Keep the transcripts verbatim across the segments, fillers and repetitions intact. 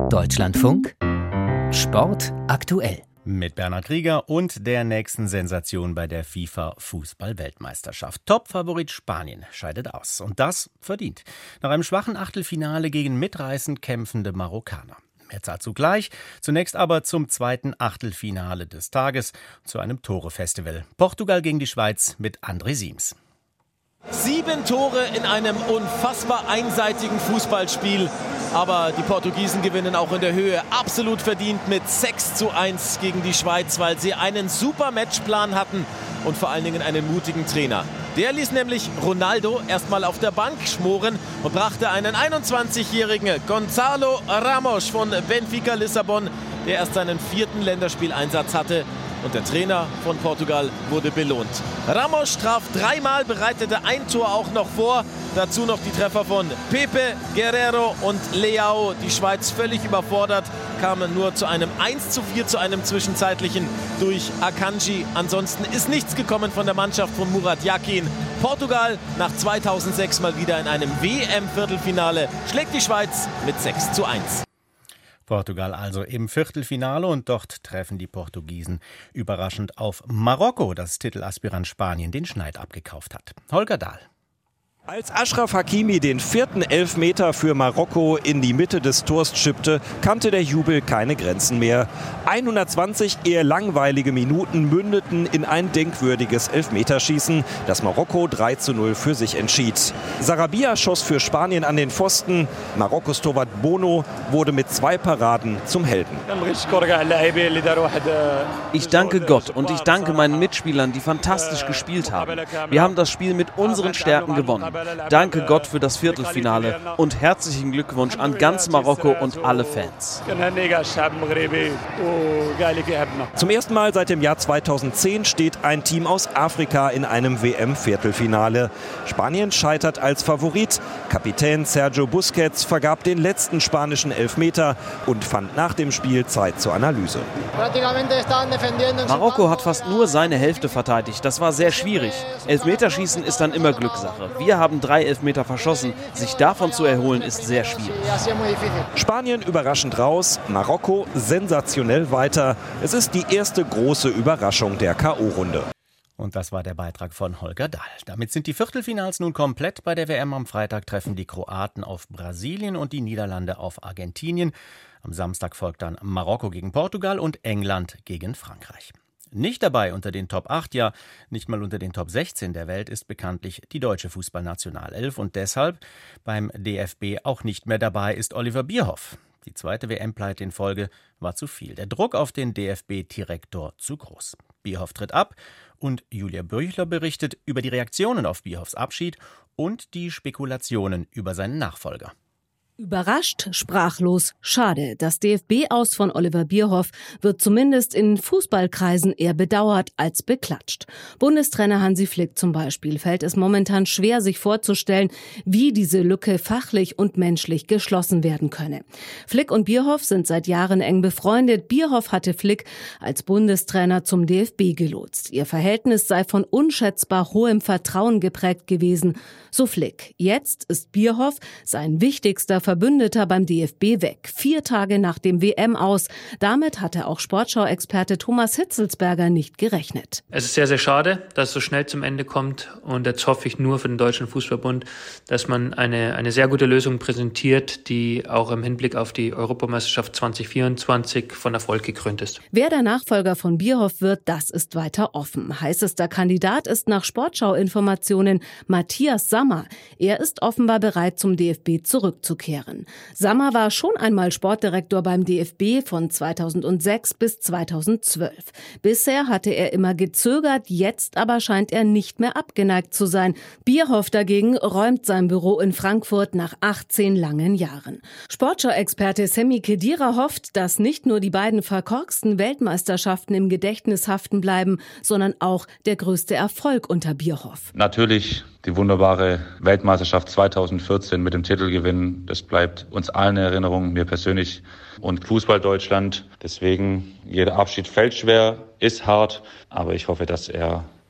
Deutschlandfunk Sport aktuell. Mit Bernhard Krieger und der nächsten Sensation bei der FIFA-Fußball-Weltmeisterschaft. Top-Favorit Spanien scheidet aus. Und das verdient. Nach einem schwachen Achtelfinale gegen mitreißend kämpfende Marokkaner. Mehr dazu gleich. Zunächst aber zum zweiten Achtelfinale des Tages, zu einem Tore-Festival. Portugal gegen die Schweiz mit André Siems. Sieben Tore in einem unfassbar einseitigen Fußballspiel. Aber die Portugiesen gewinnen auch in der Höhe absolut verdient mit sechs zu eins gegen die Schweiz, weil sie einen super Matchplan hatten und vor allen Dingen einen mutigen Trainer. Der ließ nämlich Ronaldo erstmal auf der Bank schmoren und brachte einen einundzwanzigjährigen Gonzalo Ramos von Benfica Lissabon, der erst seinen vierten Länderspieleinsatz hatte. Und der Trainer von Portugal wurde belohnt. Ramos traf dreimal, bereitete ein Tor auch noch vor. Dazu noch die Treffer von Pepe, Guerrero und Leao. Die Schweiz völlig überfordert, kamen nur zu einem eins zu vier, zu einem zwischenzeitlichen durch Akanji. Ansonsten ist nichts gekommen von der Mannschaft von Murat Yakin. Portugal nach zweitausendsechs mal wieder in einem W M-Viertelfinale schlägt die Schweiz mit sechs zu eins. Portugal also im Viertelfinale und dort treffen die Portugiesen überraschend auf Marokko, das Titelaspirant Spanien den Schneid abgekauft hat. Holger Dahl. Als Achraf Hakimi den vierten Elfmeter für Marokko in die Mitte des Tors chippte, kannte der Jubel keine Grenzen mehr. hundertzwanzig eher langweilige Minuten mündeten in ein denkwürdiges Elfmeterschießen, das Marokko drei zu null für sich entschied. Sarabia schoss für Spanien an den Pfosten. Marokkos Torwart Bono wurde mit zwei Paraden zum Helden. Ich danke Gott und ich danke meinen Mitspielern, die fantastisch gespielt haben. Wir haben das Spiel mit unseren Stärken gewonnen. Danke Gott für das Viertelfinale und herzlichen Glückwunsch an ganz Marokko und alle Fans. Zum ersten Mal seit dem Jahr zweitausendzehn steht ein Team aus Afrika in einem W M-Viertelfinale. Spanien scheitert als Favorit. Kapitän Sergio Busquets vergab den letzten spanischen Elfmeter und fand nach dem Spiel Zeit zur Analyse. Marokko hat fast nur seine Hälfte verteidigt. Das war sehr schwierig. Elfmeterschießen ist dann immer Glückssache. Wir haben drei Elfmeter verschossen. Sich davon zu erholen, ist sehr schwierig. Spanien überraschend raus, Marokko sensationell weiter. Es ist die erste große Überraschung der K O-Runde. Und das war der Beitrag von Holger Dahl. Damit sind die Viertelfinals nun komplett. Bei der W M am Freitag treffen die Kroaten auf Brasilien und die Niederlande auf Argentinien. Am Samstag folgt dann Marokko gegen Portugal und England gegen Frankreich. Nicht dabei unter den Top acht, ja nicht mal unter den Top sechzehn der Welt ist bekanntlich die deutsche Fußballnationalelf und deshalb beim D F B auch nicht mehr dabei ist Oliver Bierhoff. Die zweite W M-Pleite in Folge war zu viel. Der Druck auf den D F B-Direktor zu groß. Bierhoff tritt ab und Julia Büchler berichtet über die Reaktionen auf Bierhoffs Abschied und die Spekulationen über seinen Nachfolger. Überrascht, sprachlos, schade. Das D F B-Aus von Oliver Bierhoff wird zumindest in Fußballkreisen eher bedauert als beklatscht. Bundestrainer Hansi Flick zum Beispiel fällt es momentan schwer, sich vorzustellen, wie diese Lücke fachlich und menschlich geschlossen werden könne. Flick und Bierhoff sind seit Jahren eng befreundet. Bierhoff hatte Flick als Bundestrainer zum D F B gelotst. Ihr Verhältnis sei von unschätzbar hohem Vertrauen geprägt gewesen, so Flick. Jetzt ist Bierhoff sein wichtigster Verbündeter beim D F B weg. Vier Tage nach dem W M-Aus. Damit hatte auch Sportschau-Experte Thomas Hitzelsberger nicht gerechnet. Es ist sehr, sehr schade, dass es so schnell zum Ende kommt. Und jetzt hoffe ich nur für den Deutschen Fußballbund, dass man eine, eine sehr gute Lösung präsentiert, die auch im Hinblick auf die Europameisterschaft zwanzig vierundzwanzig von Erfolg gekrönt ist. Wer der Nachfolger von Bierhoff wird, das ist weiter offen. Heißester Kandidat ist nach Sportschau-Informationen Matthias Sammer. Er ist offenbar bereit, zum D F B zurückzukehren. Sammer war schon einmal Sportdirektor beim D F B von zweitausendsechs bis zweitausendzwölf. Bisher hatte er immer gezögert, jetzt aber scheint er nicht mehr abgeneigt zu sein. Bierhoff dagegen räumt sein Büro in Frankfurt nach achtzehn langen Jahren. Sportschau-Experte Semi Khedira hofft, dass nicht nur die beiden verkorksten Weltmeisterschaften im Gedächtnis haften bleiben, sondern auch der größte Erfolg unter Bierhoff. Natürlich die wunderbare Weltmeisterschaft zweitausendvierzehn mit dem Titelgewinn. Das bleibt uns allen in Erinnerung, mir persönlich und Fußball Deutschland. Deswegen, jeder Abschied fällt schwer, ist hart, aber ich hoffe, dass er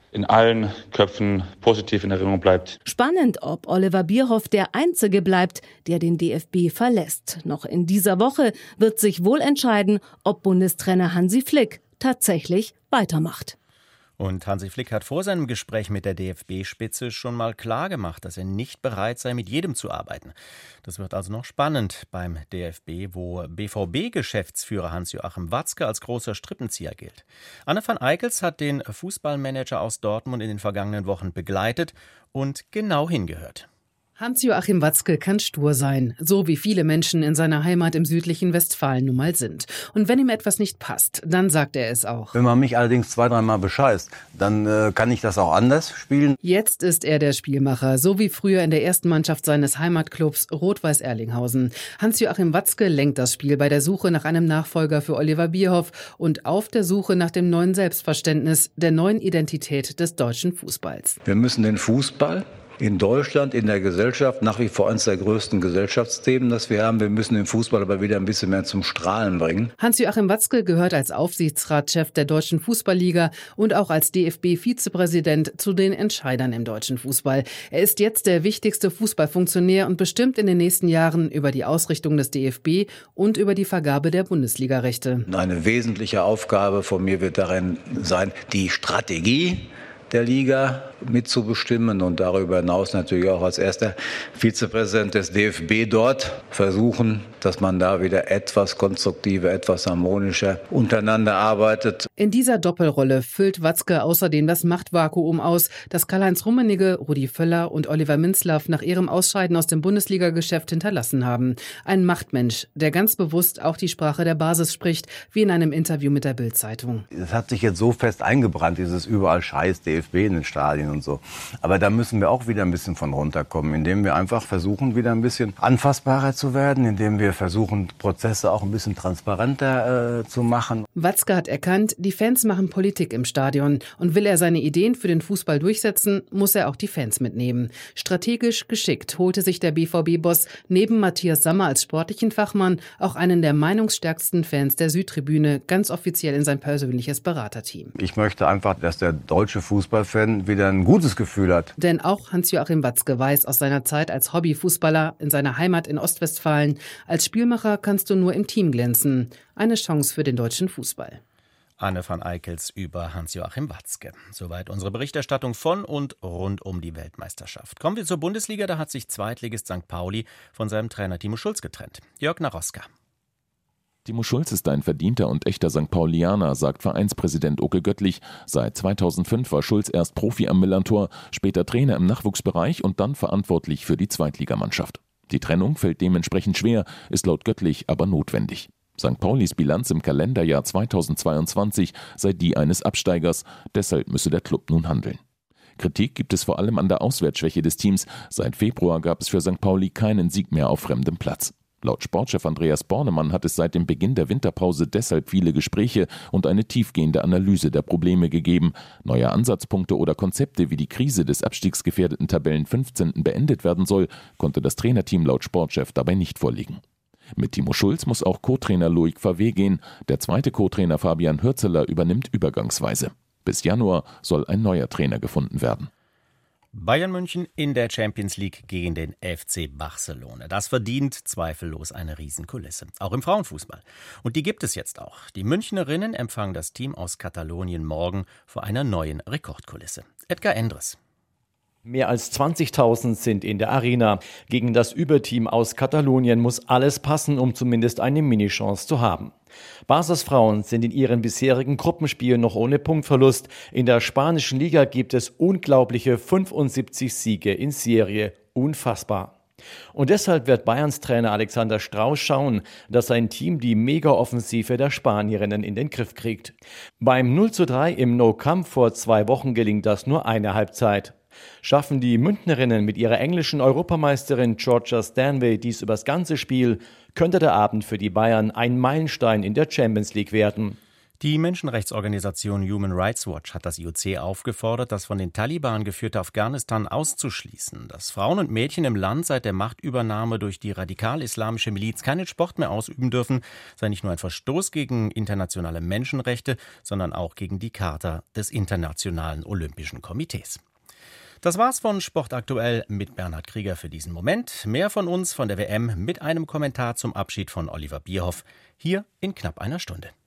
in allen Köpfen positiv in Erinnerung bleibt. Spannend, ob Oliver Bierhoff der Einzige bleibt, der den D F B verlässt. Noch in dieser Woche wird sich wohl entscheiden, ob Bundestrainer Hansi Flick tatsächlich weitermacht. Und Hansi Flick hat vor seinem Gespräch mit der D F B-Spitze schon mal klargemacht, dass er nicht bereit sei, mit jedem zu arbeiten. Das wird also noch spannend beim D F B, wo B V B-Geschäftsführer Hans-Joachim Watzke als großer Strippenzieher gilt. Anne van Eickels hat den Fußballmanager aus Dortmund in den vergangenen Wochen begleitet und genau hingehört. Hans-Joachim Watzke kann stur sein, so wie viele Menschen in seiner Heimat im südlichen Westfalen nun mal sind. Und wenn ihm etwas nicht passt, dann sagt er es auch. Wenn man mich allerdings zwei, dreimal bescheißt, dann äh, kann ich das auch anders spielen. Jetzt ist er der Spielmacher, so wie früher in der ersten Mannschaft seines Heimatclubs Rot-Weiß Erlinghausen. Hans-Joachim Watzke lenkt das Spiel bei der Suche nach einem Nachfolger für Oliver Bierhoff und auf der Suche nach dem neuen Selbstverständnis, der neuen Identität des deutschen Fußballs. Wir müssen den Fußball in Deutschland, in der Gesellschaft, nach wie vor eines der größten Gesellschaftsthemen, das wir haben. Wir müssen den Fußball aber wieder ein bisschen mehr zum Strahlen bringen. Hans-Joachim Watzke gehört als Aufsichtsratschef der Deutschen Fußballliga und auch als D F B-Vizepräsident zu den Entscheidern im deutschen Fußball. Er ist jetzt der wichtigste Fußballfunktionär und bestimmt in den nächsten Jahren über die Ausrichtung des D F B und über die Vergabe der Bundesligarechte. Eine wesentliche Aufgabe von mir wird darin sein, die Strategie der Liga mitzubestimmen und darüber hinaus natürlich auch als erster Vizepräsident des D F B dort versuchen, dass man da wieder etwas konstruktiver, etwas harmonischer untereinander arbeitet. In dieser Doppelrolle füllt Watzke außerdem das Machtvakuum aus, das Karl-Heinz Rummenigge, Rudi Völler und Oliver Minzlaff nach ihrem Ausscheiden aus dem Bundesliga-Geschäft hinterlassen haben. Ein Machtmensch, der ganz bewusst auch die Sprache der Basis spricht, wie in einem Interview mit der Bild-Zeitung. Es hat sich jetzt so fest eingebrannt, dieses überall Scheiß D F B in den Stadien und so. Aber da müssen wir auch wieder ein bisschen von runterkommen, indem wir einfach versuchen, wieder ein bisschen anfassbarer zu werden, indem wir versuchen, Prozesse auch ein bisschen transparenter äh, zu machen. Watzke hat erkannt, die Fans machen Politik im Stadion. Und will er seine Ideen für den Fußball durchsetzen, muss er auch die Fans mitnehmen. Strategisch geschickt holte sich der B V B-Boss neben Matthias Sammer als sportlichen Fachmann auch einen der meinungsstärksten Fans der Südtribüne ganz offiziell in sein persönliches Beraterteam. Ich möchte einfach, dass der deutsche Fußballfan wieder ein gutes Gefühl hat. Denn auch Hans-Joachim Watzke weiß aus seiner Zeit als Hobbyfußballer in seiner Heimat in Ostwestfalen, als Spielmacher kannst du nur im Team glänzen. Eine Chance für den deutschen Fußball. Anne van Eickels über Hans-Joachim Watzke. Soweit unsere Berichterstattung von und rund um die Weltmeisterschaft. Kommen wir zur Bundesliga, da hat sich Zweitligist Sankt Pauli von seinem Trainer Timo Schulz getrennt. Jörg Naroska. Timo Schulz ist ein verdienter und echter Sankt Paulianer, sagt Vereinspräsident Oke Göttlich. Seit zweitausendfünf war Schulz erst Profi am Millerntor, später Trainer im Nachwuchsbereich und dann verantwortlich für die Zweitligamannschaft. Die Trennung fällt dementsprechend schwer, ist laut Göttlich aber notwendig. Sankt Paulis Bilanz im Kalenderjahr zweitausendzweiundzwanzig sei die eines Absteigers, deshalb müsse der Klub nun handeln. Kritik gibt es vor allem an der Auswärtsschwäche des Teams. Seit Februar gab es für Sankt Pauli keinen Sieg mehr auf fremdem Platz. Laut Sportchef Andreas Bornemann hat es seit dem Beginn der Winterpause deshalb viele Gespräche und eine tiefgehende Analyse der Probleme gegeben. Neue Ansatzpunkte oder Konzepte, wie die Krise des abstiegsgefährdeten Tabellenfünfzehnten beendet werden soll, konnte das Trainerteam laut Sportchef dabei nicht vorlegen. Mit Timo Schulz muss auch Co-Trainer Loic Favre gehen. Der zweite Co-Trainer Fabian Hürzeler übernimmt übergangsweise. Bis Januar soll ein neuer Trainer gefunden werden. Bayern München in der Champions League gegen den F C Barcelona. Das verdient zweifellos eine Riesenkulisse, auch im Frauenfußball. Und die gibt es jetzt auch. Die Münchnerinnen empfangen das Team aus Katalonien morgen vor einer neuen Rekordkulisse. Edgar Endres. Mehr als zwanzigtausend sind in der Arena. Gegen das Überteam aus Katalonien muss alles passen, um zumindest eine Minichance zu haben. Barças Frauen sind in ihren bisherigen Gruppenspielen noch ohne Punktverlust. In der spanischen Liga gibt es unglaubliche fünfundsiebzig Siege in Serie. Unfassbar. Und deshalb wird Bayerns Trainer Alexander Strauß schauen, dass sein Team die Mega-Offensive der Spanierinnen in den Griff kriegt. Beim null zu drei im No-Camp vor zwei Wochen gelingt das nur eine Halbzeit. Schaffen die Münchnerinnen mit ihrer englischen Europameisterin Georgia Stanway dies übers ganze Spiel, könnte der Abend für die Bayern ein Meilenstein in der Champions League werden. Die Menschenrechtsorganisation Human Rights Watch hat das I O C aufgefordert, das von den Taliban geführte Afghanistan auszuschließen. Dass Frauen und Mädchen im Land seit der Machtübernahme durch die radikal-islamische Miliz keinen Sport mehr ausüben dürfen, sei nicht nur ein Verstoß gegen internationale Menschenrechte, sondern auch gegen die Charta des Internationalen Olympischen Komitees. Das war's von Sport aktuell mit Bernhard Krieger für diesen Moment. Mehr von uns von der W M mit einem Kommentar zum Abschied von Oliver Bierhoff hier in knapp einer Stunde.